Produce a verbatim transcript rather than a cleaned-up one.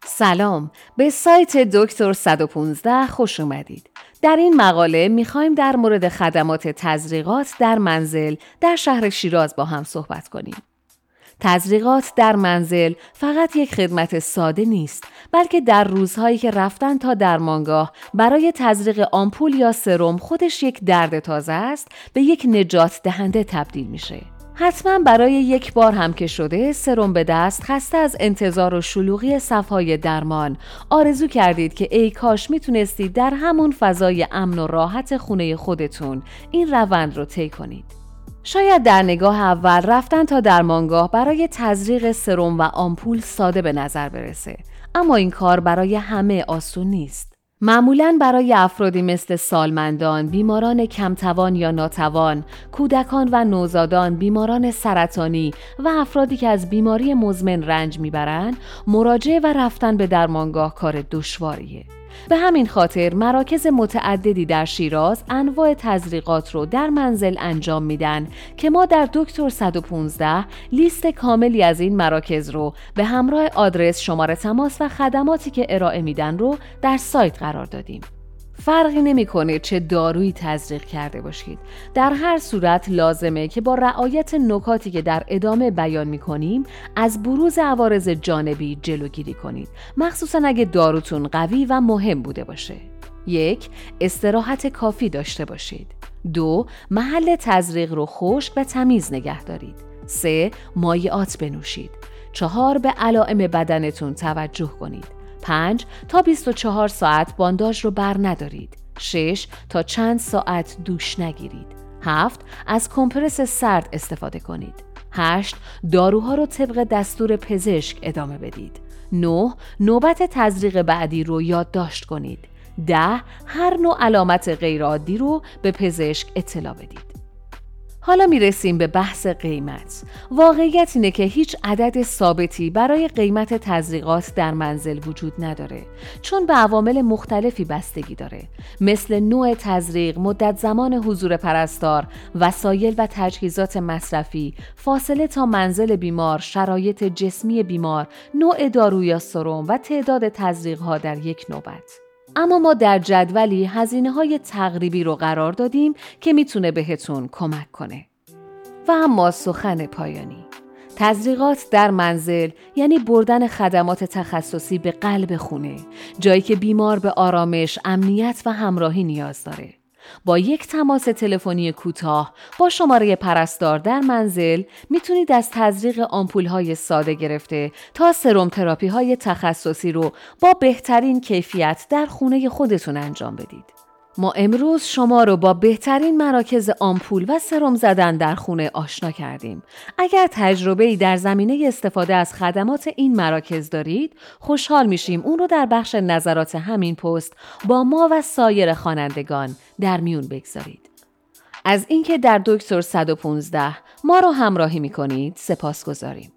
سلام، به سایت دکتر صد و پانزده خوش اومدید. در این مقاله میخوایم در مورد خدمات تزریقات در منزل در شهر شیراز با هم صحبت کنیم. تزریقات در منزل فقط یک خدمت ساده نیست، بلکه در روزهایی که رفتن تا درمانگاه برای تزریق آمپول یا سرم خودش یک درد تازه است، به یک نجات دهنده تبدیل میشه. حتما برای یک بار هم که شده سرم به دست، خسته از انتظار و شلوغی صفهای درمان، آرزو کردید که ای کاش میتونستید در همون فضای امن و راحت خونه خودتون این روند رو طی کنید. شاید در نگاه اول رفتن تا درمانگاه برای تزریق سرم و آمپول ساده به نظر برسه، اما این کار برای همه آسون نیست. معمولاً برای افرادی مثل سالمندان، بیماران کمتوان یا ناتوان، کودکان و نوزادان، بیماران سرطانی و افرادی که از بیماری مزمن رنج میبرند، مراجعه و رفتن به درمانگاه کار دشواریه. به همین خاطر مراکز متعددی در شیراز انواع تزریقات رو در منزل انجام میدن که ما در دکتر صد و پانزده لیست کاملی از این مراکز رو به همراه آدرس، شماره تماس و خدماتی که ارائه میدن رو در سایت قرار دادیم. فرقی نمی‌کنه چه دارویی تزریق کرده باشید. در هر صورت لازمه که با رعایت نکاتی که در ادامه بیان می‌کنیم از بروز عوارض جانبی جلوگیری کنید، مخصوصاً اگه داروتون قوی و مهم بوده باشه. یک، استراحت کافی داشته باشید. دو، محل تزریق رو خشک و تمیز نگه دارید. سه، مایعات بنوشید. چهار، به علائم بدنتون توجه کنید. پنج تا بیست و چهار ساعت بانداژ رو بر ندارید. شش تا چند ساعت دوش نگیرید. هفت از کمپرس سرد استفاده کنید. هشت داروها رو طبق دستور پزشک ادامه بدید. نه نوبت تزریق بعدی رو یادداشت کنید. ده هر نوع علامت غیرعادی رو به پزشک اطلاع بدید. حالا میرسیم به بحث قیمت. واقعیت اینه که هیچ عدد ثابتی برای قیمت تزریقات در منزل وجود نداره، چون به عوامل مختلفی بستگی داره، مثل نوع تزریق، مدت زمان حضور پرستار، وسایل و تجهیزات مصرفی، فاصله تا منزل بیمار، شرایط جسمی بیمار، نوع دارو یا سرم و تعداد تزریق‌ها در یک نوبت. اما ما در جدولی هزینه‌های تقریبی رو قرار دادیم که میتونه بهتون کمک کنه. و اما سخن پایانی. تزریقات در منزل یعنی بردن خدمات تخصصی به قلب خونه، جایی که بیمار به آرامش، امنیت و همراهی نیاز داره. با یک تماس تلفنی کوتاه با شماره پرستار در منزل میتونید از تزریق آمپول‌های ساده گرفته تا سرم تراپی‌های تخصصی رو با بهترین کیفیت در خونه خودتون انجام بدید. ما امروز شما رو با بهترین مراکز آمپول و سرم زدن در خونه آشنا کردیم. اگر تجربه‌ای در زمینه استفاده از خدمات این مراکز دارید، خوشحال میشیم اون رو در بخش نظرات همین پست با ما و سایر خوانندگان در میون بگذارید. از اینکه در دکتر صد و پانزده ما رو همراهی می‌کنید سپاسگزاریم.